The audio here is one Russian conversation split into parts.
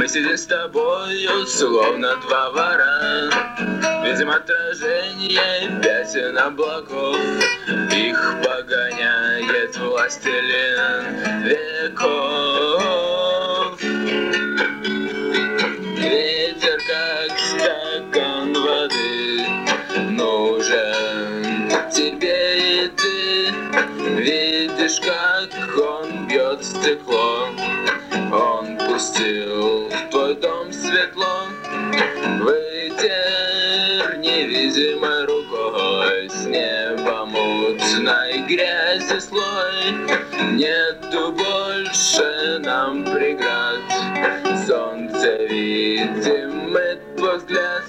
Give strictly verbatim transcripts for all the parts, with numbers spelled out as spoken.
Мы сидим с тобою, словно два вора. Видим отражение пятен облаков. Их погоняет властелин веков. Ветер, как стакан воды, нужен тебе, и ты видишь, как он бьет стекло. Он пустил в твой дом светло. Вытер невидимой рукой с неба мутной грязи слой. Нету больше нам преград. Солнце видим, и твой взгляд.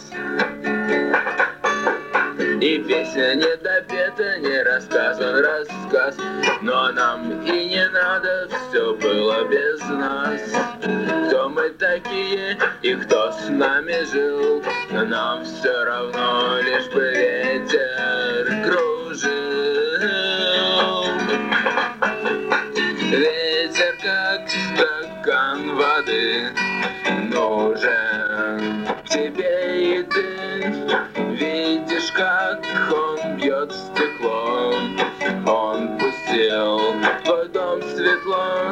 И песня не допета, не рассказан рассказ. Но нам и не надо, все было без нас. Кто мы такие и кто с нами жил, но нам все равно, лишь бы ветер кружил. Ветер, как стакан воды, нужен тебе, и ты видишь, как он бьет стекло. Он пустил в твой дом светло.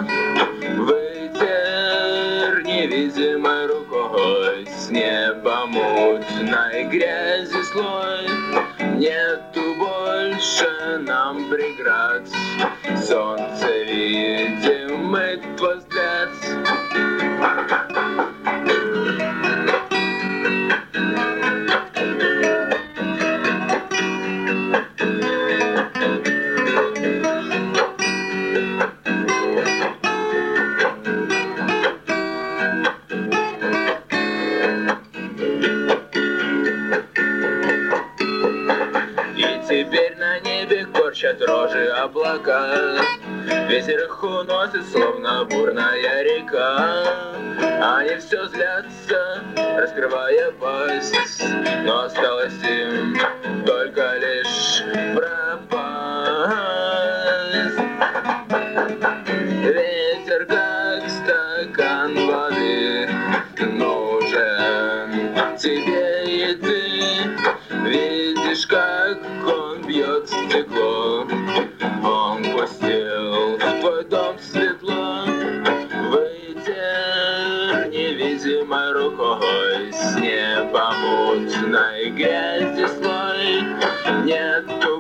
Вытер невидимой рукой с неба мутной грязи слой. Нету больше нам преград. Солнце видим, и твой взгляд. Теперь на небе корчат рожи облака. Ветер их уносит, словно бурная река. Они все злятся, раскрывая пасть, но осталось им только лишь пропасть. Ветер, как стакан воды, нужен тебе, и ты видишь, как он бьет стекло. Он пустил в твой дом светло. Вытер невидимой рукой с неба мутной грязи слой. Нету